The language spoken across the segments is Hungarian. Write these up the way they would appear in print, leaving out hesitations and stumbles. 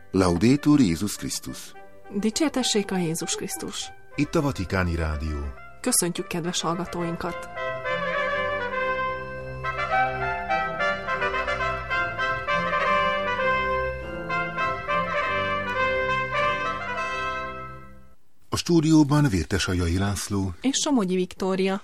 Laudetur Jézus Krisztus. Dicsértessék a Jézus Krisztus. Itt a Vatikáni Rádió. Köszöntjük kedves hallgatóinkat! A stúdióban Vértesajai László és Somogyi Viktória.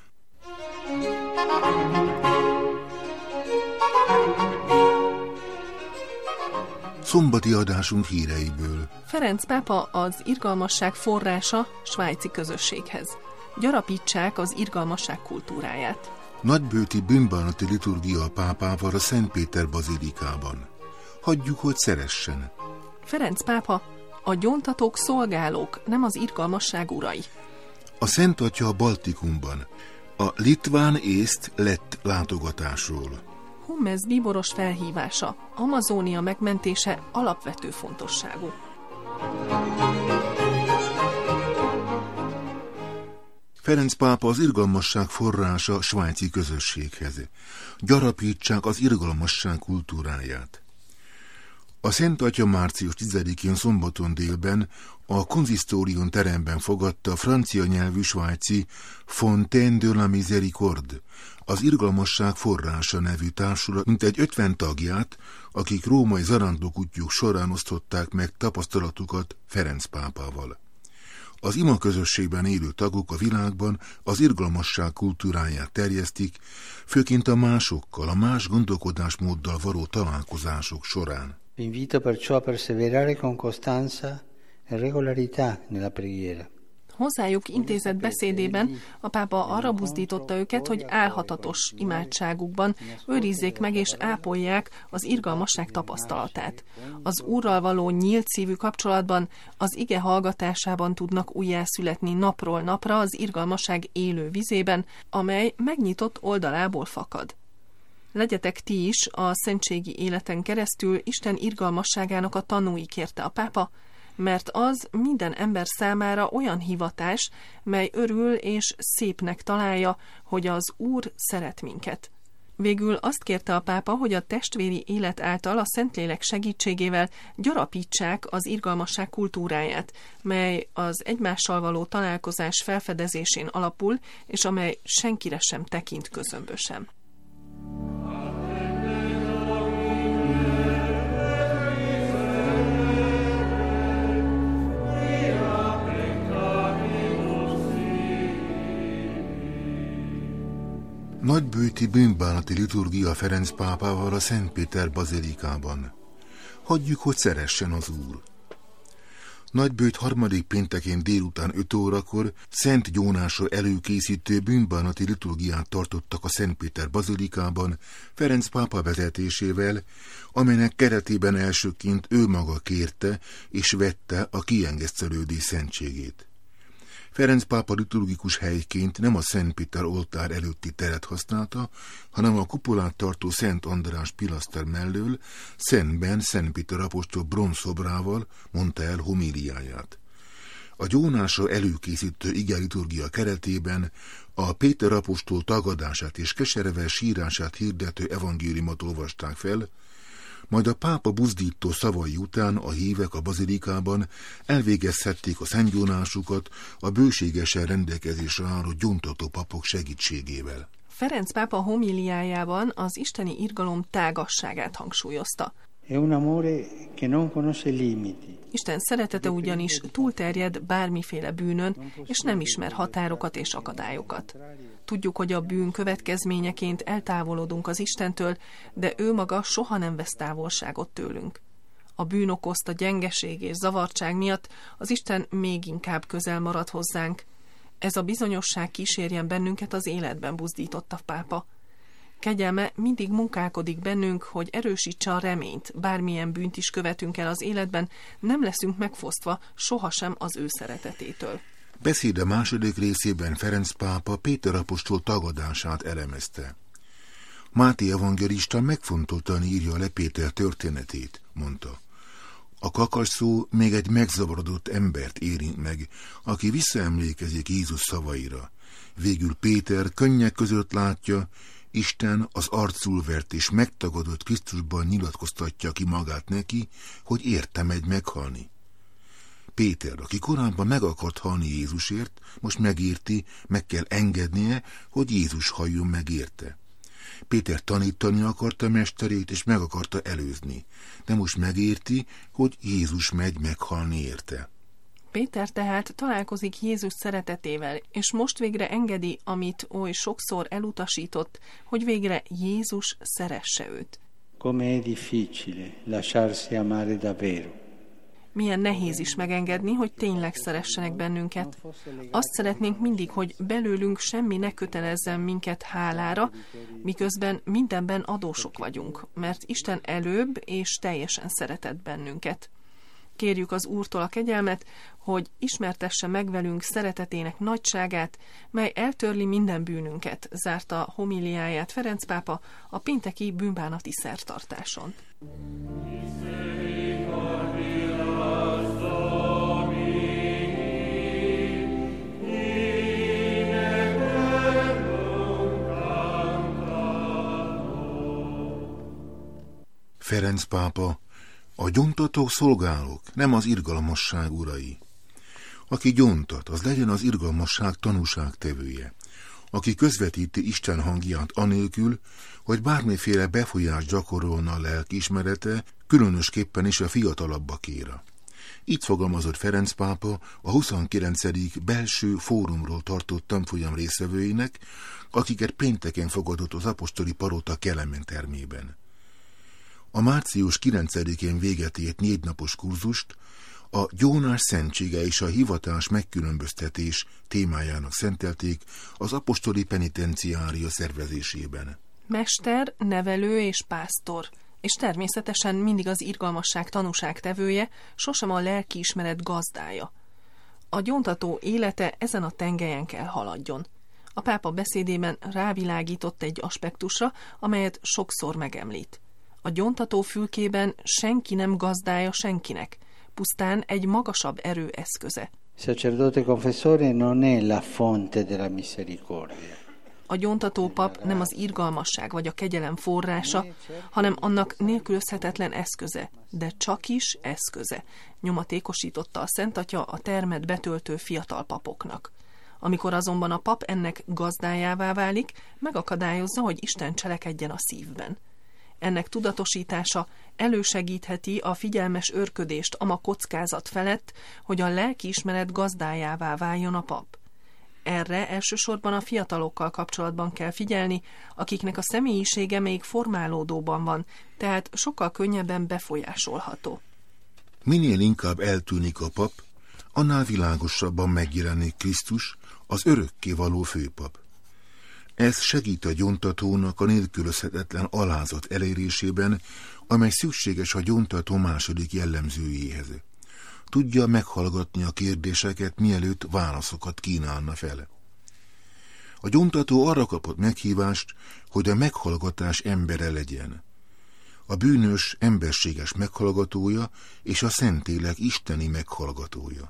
Szombati adásunk híreiből. Ferenc pápa az irgalmasság forrása svájci közösséghez. Gyarapítsák az irgalmasság kultúráját. Nagybőti bűnbánati liturgia a pápával a Szentpéter bazilikában. Hagyjuk, hogy szeressen. Ferenc pápa: a gyóntatók szolgálók, nem az irgalmasság urai. A Szent Atya a Baltikumban. A litván-észt lett látogatásról. Hummez bíboros felhívása, Amazónia megmentése alapvető fontosságú. Ferenc pápa az irgalmasság forrása svájci közösséghez. Gyarapítsák az irgalmasság kultúráját. A Szent Atya március 10-én szombaton délben a konzisztórium teremben fogadta a francia nyelvű svájci Fontaine de la Miséricorde, az irgalmasság forrása nevű társulat mintegy 50 tagját, akik római zarándokutyjuk során osztották meg tapasztalatukat Ferenc pápával. Az ima közösségben élő tagok a világban az irgalmasság kultúráját terjesztik, főként a másokkal, a más gondolkodásmóddal való találkozások során. Vi invito perciò a perseverare con costanza e regolarità nella preghiera. Hozzájuk intézett beszédében a pápa arra buzdította őket, hogy álhatatos imádságukban őrizzék meg és ápolják az irgalmasság tapasztalatát. Az Úrral való nyílt szívű kapcsolatban, az ige hallgatásában tudnak újjászületni napról napra az irgalmasság élő vizében, amely megnyitott oldalából fakad. Legyetek ti is a szentségi életen keresztül Isten irgalmasságának a tanúi, kérte a pápa, mert az minden ember számára olyan hivatás, mely örül és szépnek találja, hogy az Úr szeret minket. Végül azt kérte a pápa, hogy a testvéri élet által a Szentlélek segítségével gyarapítsák az irgalmasság kultúráját, mely az egymással való találkozás felfedezésén alapul, és amely senkire sem tekint közömbösen. Nagybőti bűnbánati liturgia Ferenc pápával a Szentpéter bazilikában. Hagyjuk, hogy szeressen az Úr. Nagybőt harmadik péntekén délután 5 órakor Szent Gyónásra előkészítő bűnbánati liturgiát tartottak a Szentpéter bazilikában Ferenc pápa vezetésével, amelynek keretében elsőként ő maga kérte és vette a kiengesztelődés szentségét. Ferenc pápa liturgikus helyként nem a Szent Péter oltár előtti teret használta, hanem a kupolát tartó Szent András pilaszter mellől, szemben Szent Péter apostol bronzszobrával mondta el homíliáját. A gyónásra előkészítő igeliturgia keretében a Péter apostol tagadását és keservel sírását hirdető evangéliumot olvasták fel, majd a pápa buzdító szavai után a hívek a bazilikában elvégezhették a szentgyónásukat a bőségesen rendelkezésre álló gyóntató papok segítségével. Ferenc pápa homíliájában az isteni irgalom tágasságát hangsúlyozta. Isten szeretete ugyanis túlterjed bármiféle bűnön, és nem ismer határokat és akadályokat. Tudjuk, hogy a bűn következményeként eltávolodunk az Istentől, de ő maga soha nem vesz távolságot tőlünk. A bűn okozta gyengeség és zavartság miatt az Isten még inkább közel marad hozzánk. Ez a bizonyosság kísérjen bennünket az életben, buzdított a pápa. Kegyelme mindig munkálkodik bennünk, hogy erősítse a reményt, bármilyen bűnt is követünk el az életben, nem leszünk megfosztva sohasem az ő szeretetétől. Beszéde második részében Ferenc pápa Péter apostol tagadását elemezte. Máté evangélista megfontoltan írja le Péter történetét, mondta. A kakas szó még egy megzavarodott embert érint meg, aki visszaemlékezik Jézus szavaira. Végül Péter könnyek között látja, Isten az arcul vert és megtagadott Krisztusban nyilatkoztatja ki magát neki, hogy érte megy meghalni. Péter, aki korábban meg akart halni Jézusért, most megérti, meg kell engednie, hogy Jézus halljon meg érte. Péter tanítani akarta mesterét, és meg akarta előzni, de most megérti, hogy Jézus megy meghalni érte. Péter tehát találkozik Jézus szeretetével, és most végre engedi, amit oly sokszor elutasított, hogy végre Jézus szeresse őt. Come è difficile lasciarsi amare davvero. Milyen nehéz is megengedni, hogy tényleg szeressenek bennünket. Azt szeretnénk mindig, hogy belőlünk semmi ne kötelezzen minket hálára, miközben mindenben adósok vagyunk, mert Isten előbb és teljesen szeretett bennünket. Kérjük az Úrtól a kegyelmet, hogy ismertesse meg velünk szeretetének nagyságát, mely eltörli minden bűnünket, zárta homiliáját Ferenc pápa a pénteki bűnbánati szertartáson. Ferenc pápa: a gyóntatók szolgálók, nem az irgalmasság urai. Aki gyóntat, az legyen az irgalmasság tanúságtevője. Aki közvetíti Isten hangját anélkül, hogy bármiféle befolyást gyakorolna a lelkiismerete, különösképpen is a fiatalabbakéra. Így fogalmazott Ferenc pápa a 29. belső fórumról tartott tanfolyam résztvevőinek, akiket pénteken fogadott az apostoli palota Kelemen termében. A március 9-én véget ért 4 napos kurzust a gyónás szentsége és a hivatás megkülönböztetés témájának szentelték az apostoli penitenciária szervezésében. Mester, nevelő és pásztor, és természetesen mindig az irgalmasság tanúságtevője, sosem a lelkiismeret gazdája. A gyóntató élete ezen a tengelyen kell haladjon. A pápa beszédében rávilágított egy aspektusra, amelyet sokszor megemlít. A gyóntató fülkében senki nem gazdája senkinek, pusztán egy magasabb erő eszköze. Sacerdote confessore non è la fonte della misericordia. A gyóntató pap nem az irgalmasság vagy a kegyelem forrása, hanem annak nélkülözhetetlen eszköze, de csak is eszköze, nyomatékosította a Szent Atya a termet betöltő fiatal papoknak. Amikor azonban a pap ennek gazdájává válik, megakadályozza, hogy Isten cselekedjen a szívben. Ennek tudatosítása elősegítheti a figyelmes őrködést ama kockázat felett, hogy a lelkiismeret gazdájává váljon a pap. Erre elsősorban a fiatalokkal kapcsolatban kell figyelni, akiknek a személyisége még formálódóban van, tehát sokkal könnyebben befolyásolható. Minél inkább eltűnik a pap, annál világosabban megjelenik Krisztus, az örökkévaló főpap. Ez segít a gyóntatónak a nélkülözhetetlen alázat elérésében, amely szükséges a gyóntató második jellemzőjéhez. Tudja meghallgatni a kérdéseket, mielőtt válaszokat kínálna fel. A gyóntató arra kapott meghívást, hogy a meghallgatás embere legyen. A bűnös emberséges meghallgatója és a Szentlélek isteni meghallgatója.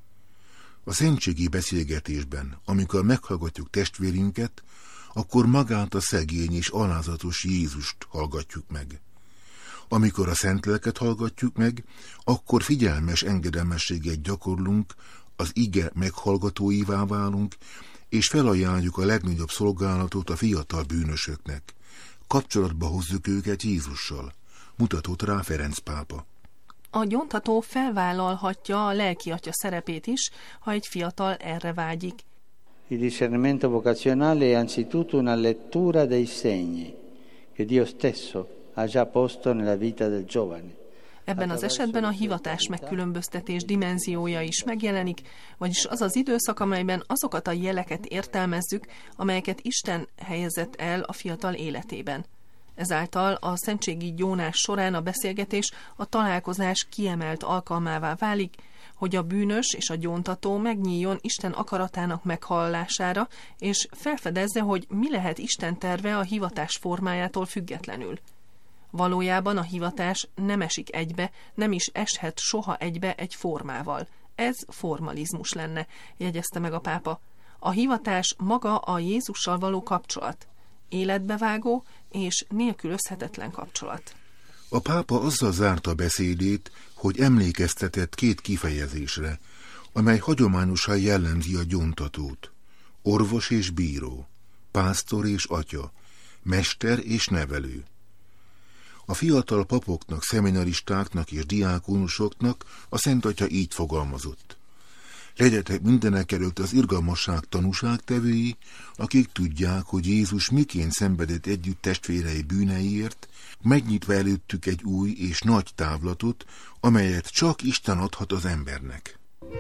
A szentségi beszélgetésben, amikor meghallgatjuk testvérünket, akkor magát a szegény és alázatos Jézust hallgatjuk meg. Amikor a Szentléleket hallgatjuk meg, akkor figyelmes engedelmességet gyakorlunk, az ige meghallgatóivá válunk, és felajánljuk a legnagyobb szolgálatot a fiatal bűnösöknek. Kapcsolatba hozzuk őket Jézussal, mutatott rá Ferenc pápa. A gyóntató felvállalhatja a lelkiatya szerepét is, ha egy fiatal erre vágyik. Il discernimento vocazionale è anzitutto una lettura dei segni che Dio stesso ha già posto nella vita del giovane. Ebben az esetben a hivatás megkülönböztetés dimenziója is megjelenik, vagyis az az időszak, amelyben azokat a jeleket értelmezzük, amelyeket Isten helyezett el a fiatal életében. Ezáltal a szentségi gyónás során a beszélgetés a találkozás kiemelt alkalmává válik, hogy a bűnös és a gyóntató megnyíljon Isten akaratának meghallására, és felfedezze, hogy mi lehet Isten terve a hivatás formájától függetlenül. Valójában a hivatás nem esik egybe, nem is eshet soha egybe egy formával. Ez formalizmus lenne, jegyezte meg a pápa. A hivatás maga a Jézussal való kapcsolat. életbevágó és nélkülözhetetlen kapcsolat. A pápa azzal zárta beszédét, hogy emlékeztetett két kifejezésre, amely hagyományosan jellemzi a gyóntatót: orvos és bíró, pásztor és atya, mester és nevelő. A fiatal papoknak, szeminaristáknak és diákonusoknak a Szent Atya így fogalmazott: legyetek mindenekelőtt az irgalmasság tanúságtevői, akik tudják, hogy Jézus miként szenvedett együtt testvérei bűneiért, megnyitva előttük egy új és nagy távlatot, amelyet csak Isten adhat az embernek.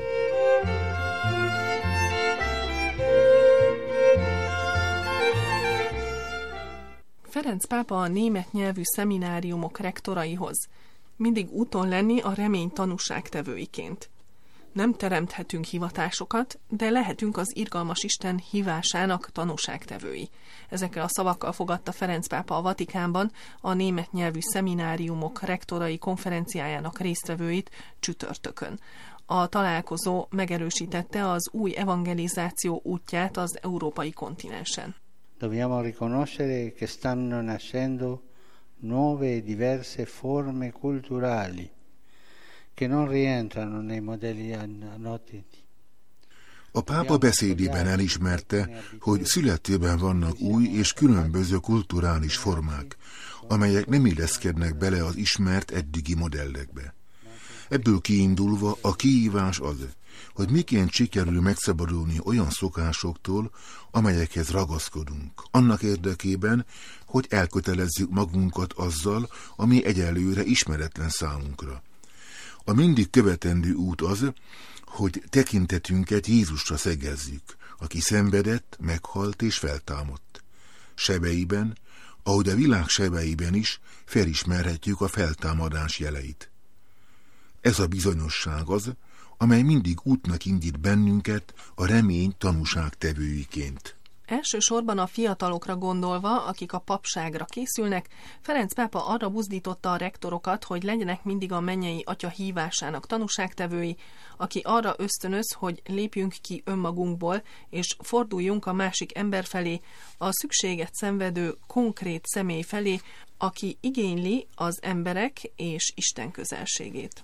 Ferenc pápa a német nyelvű szemináriumok rektoraihoz: mindig úton lenni a remény tanúságtevőiként. Nem teremthetünk hivatásokat, de lehetünk az irgalmas Isten hívásának tanúságtevői. Ezekkel a szavakkal fogadta Ferenc pápa a Vatikánban a német nyelvű szemináriumok rektorai konferenciájának résztvevőit csütörtökön. A találkozó megerősítette az új evangelizáció útját az európai kontinensen. Dobbiamo riconoscere che stanno nascendo nuove e diverse forme culturali che non rientrano nei modelli noti. A pápa beszédében elismerte, hogy születőben vannak új és különböző kulturális formák, amelyek nem illeszkednek bele az ismert eddigi modellekbe. Ebből kiindulva a kihívás az, hogy miként sikerül megszabadulni olyan szokásoktól, amelyekhez ragaszkodunk, annak érdekében, hogy elkötelezzük magunkat azzal, ami egyelőre ismeretlen számunkra. A mindig követendő út az, hogy tekintetünket Jézusra szegezzük, aki szenvedett, meghalt és feltámadt. Sebeiben, ahogy a világ sebeiben is felismerhetjük a feltámadás jeleit. Ez a bizonyosság az, amely mindig útnak indít bennünket a remény tanúságtevőiként. Elsősorban a fiatalokra gondolva, akik a papságra készülnek, Ferenc pápa arra buzdította a rektorokat, hogy legyenek mindig a mennyei Atya hívásának tanúságtevői, aki arra ösztönöz, hogy lépjünk ki önmagunkból, és forduljunk a másik ember felé, a szükséget szenvedő konkrét személy felé, aki igényli az emberek és Isten közelségét.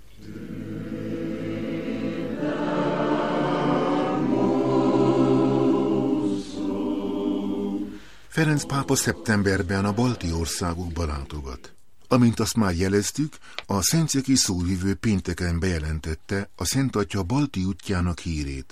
Ferenc pápa szeptemberben a balti országokba látogat. Amint azt már jeleztük, a szentszéki szóvivő pénteken bejelentette a Szent Atya balti útjának hírét.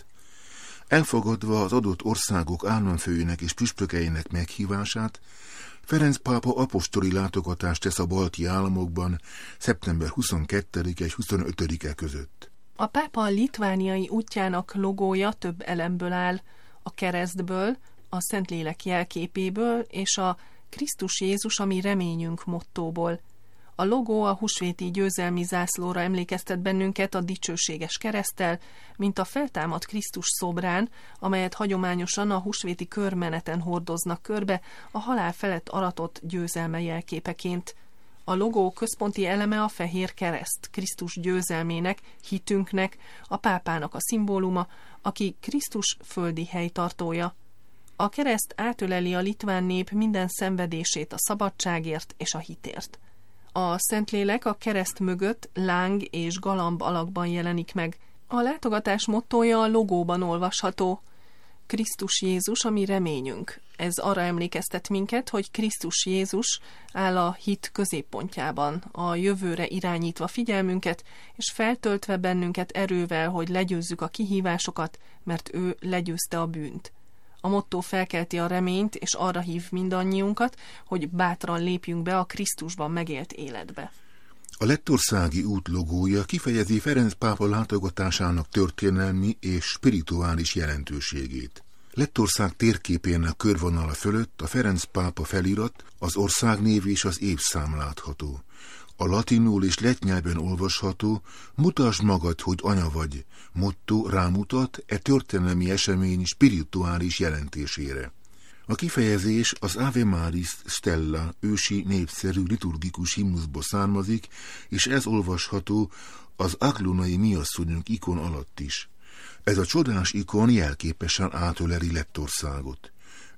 Elfogadva az adott országok államfőjének és püspökeinek meghívását, Ferenc pápa apostoli látogatást tesz a balti államokban szeptember 22-e és 25-e között. A pápa litvániai útjának logója több elemből áll: a keresztből, a Szentlélek jelképéből és a Krisztus Jézus, ami reményünk mottóból. A logó a húsvéti győzelmi zászlóra emlékeztet bennünket a dicsőséges kereszttel, mint a feltámadt Krisztus szobrán, amelyet hagyományosan a húsvéti körmeneten hordoznak körbe a halál felett aratott győzelme jelképeként. A logó központi eleme a fehér kereszt, Krisztus győzelmének, hitünknek, a pápának a szimbóluma, aki Krisztus földi helytartója. A kereszt átöleli a litván nép minden szenvedését a szabadságért és a hitért. A Szentlélek a kereszt mögött láng és galamb alakban jelenik meg. A látogatás mottója a logóban olvasható: Krisztus Jézus, ami reményünk. Ez arra emlékeztet minket, hogy Krisztus Jézus áll a hit középpontjában, a jövőre irányítva figyelmünket, és feltöltve bennünket erővel, hogy legyőzzük a kihívásokat, mert ő legyőzte a bűnt. A mottó felkelti a reményt, és arra hív mindannyiunkat, hogy bátran lépjünk be a Krisztusban megélt életbe. A lettországi út logója kifejezi Ferenc pápa látogatásának történelmi és spirituális jelentőségét. Lettország térképének körvonala fölött a Ferenc pápa felirat, az országnév és az évszám látható. A latinul és lett nyelven olvasható "Mutasd magad, hogy anya vagy" motto rámutat e történelmi esemény spirituális jelentésére. A kifejezés az Ave Maris Stella ősi népszerű liturgikus himnuszból származik, és ez olvasható az aglonai miasszonyunk ikon alatt is. Ez a csodás ikon jelképesen átöleli Lettországot.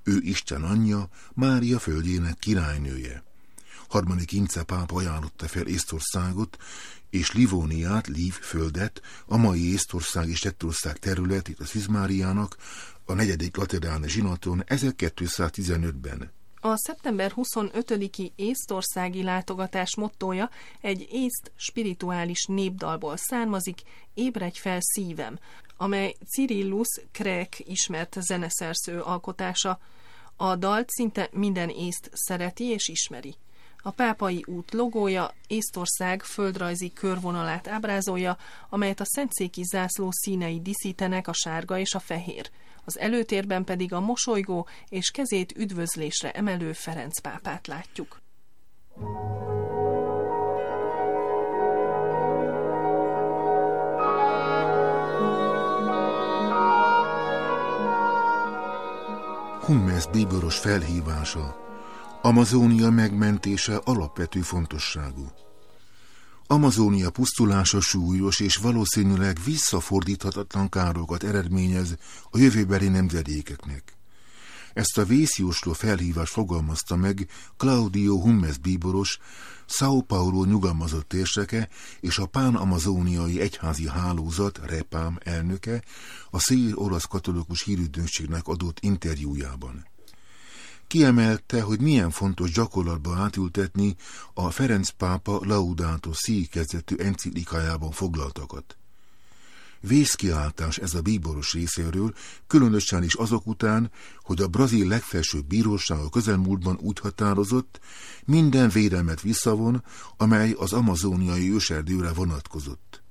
Ő Isten anyja, Mária földjének királynője. Harmadik Ince pápa ajánlotta fel Észtországot és Livóniát, Lív földet, a mai Észtország és Lettország területét a Szűzmáriának a 4. lateráni zsinaton 1215-ben. A szeptember 25-i észtországi látogatás mottója egy észt spirituális népdalból származik, Ébredj fel szívem, amely Cyrillus Krek ismert zeneszerző alkotása. A dalt szinte minden észt szereti és ismeri. A pápai út logója Észtország földrajzi körvonalát ábrázolja, amelyet a szentszéki zászló színei díszítenek, a sárga és a fehér. Az előtérben pedig a mosolygó és kezét üdvözlésre emelő Ferenc pápát látjuk. Hummels bíboros felhívása. Amazónia megmentése alapvető fontosságú. Amazónia pusztulása súlyos és valószínűleg visszafordíthatatlan károkat eredményez a jövőbeli nemzedékeknek. Ezt a vészjósló felhívást fogalmazta meg Claudio Hummels bíboros, São Paulo nyugalmazott térseke és a Pán-amazóniai egyházi hálózat REPAM elnöke a Szél Orosz Katolikus Hírügynökségnek adott interjújában. Kiemelte, hogy milyen fontos gyakorlatba átültetni a Ferenc pápa Laudato Si kezdetű enciklikájában foglaltakat. Vészkiáltás ez a bíboros részéről, különösen is azok után, hogy a brazil legfelsőbb bíróság a közelmúltban úgy határozott, minden védelmet visszavon, amely az amazóniai őserdőre vonatkozott.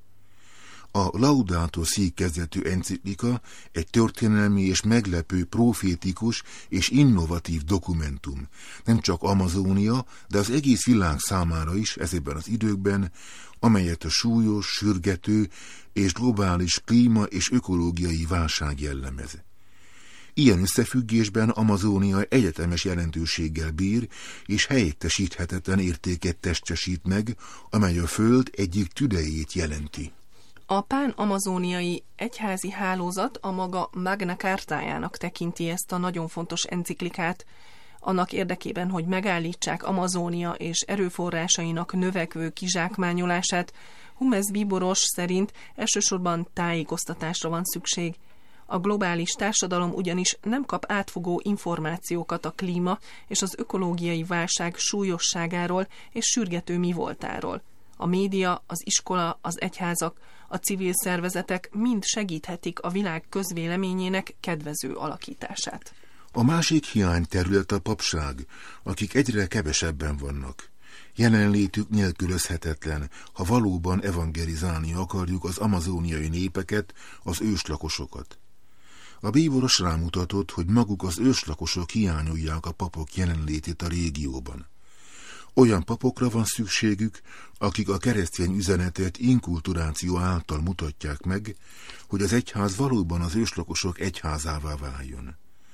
A Laudato Si kezdetű enciklika egy történelmi és meglepő, profétikus és innovatív dokumentum. Nem csak Amazónia, de az egész világ számára is ezekben az időkben, amelyet a súlyos, sürgető és globális klíma és ökológiai válság jellemez. Ilyen összefüggésben Amazónia egyetemes jelentőséggel bír, és helyettesíthetetlen értéket testesít meg, amely a Föld egyik tüdejét jelenti. A pán-amazóniai egyházi hálózat a maga Magna Cartájának tekinti ezt a nagyon fontos enciklikát, annak érdekében, hogy megállítsák Amazónia és erőforrásainak növekvő kizsákmányolását. Hummels bíboros szerint elsősorban tájékoztatásra van szükség. A globális társadalom ugyanis nem kap átfogó információkat a klíma és az ökológiai válság súlyosságáról és sürgető mivoltáról. A média, az iskola, az egyházak, a civil szervezetek mind segíthetik a világ közvéleményének kedvező alakítását. A másik hiányterület a papság, akik egyre kevesebben vannak. Jelenlétük nélkülözhetetlen, ha valóban evangelizálni akarjuk az amazóniai népeket, az őslakosokat. A bíboros rámutatott, hogy maguk az őslakosok hiányolják a papok jelenlétét a régióban. Olyan papokra van szükségük, akik a keresztény üzenetet inkulturáció által mutatják meg, hogy az egyház valóban az őslakosok egyházává váljon.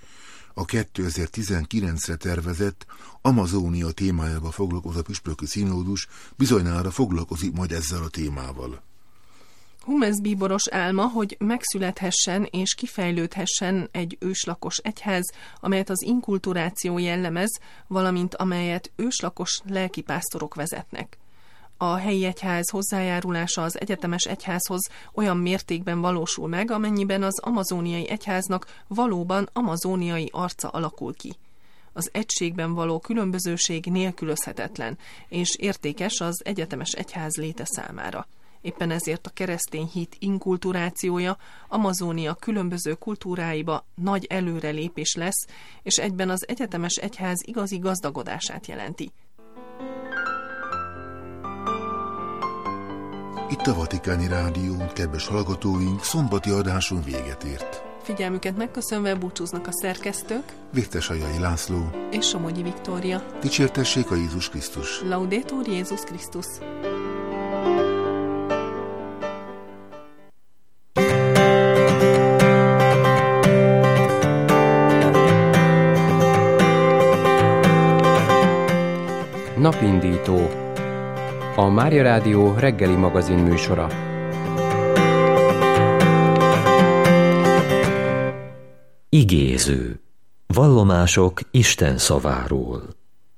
A 2019-re tervezett Amazónia témájával foglalkozó püspöki színódus bizonyára foglalkozik majd ezzel a témával. Hummels bíboros álma, hogy megszülethessen és kifejlődhessen egy őslakos egyház, amelyet az inkulturáció jellemez, valamint amelyet őslakos lelkipásztorok vezetnek. A helyi egyház hozzájárulása az egyetemes egyházhoz olyan mértékben valósul meg, amennyiben az amazóniai egyháznak valóban amazóniai arca alakul ki. Az egységben való különbözőség nélkülözhetetlen, és értékes az egyetemes egyház léte számára. Éppen ezért a keresztény hit inkulturációja Amazónia különböző kultúráiba nagy előrelépés lesz, és egyben az egyetemes egyház igazi gazdagodását jelenti. Itt a Vatikáni Rádió, kedves hallgatóink, szombati adáson véget ért. Figyelmüket megköszönve búcsúznak a szerkesztők, Vértesajai László és Somogyi Viktória. Dicsértessék a Jézus Krisztus! Laudetur Jézus Krisztus! Napindító, a Mária Rádió reggeli magazin műsora. Igéző, Vallomások Isten szaváról.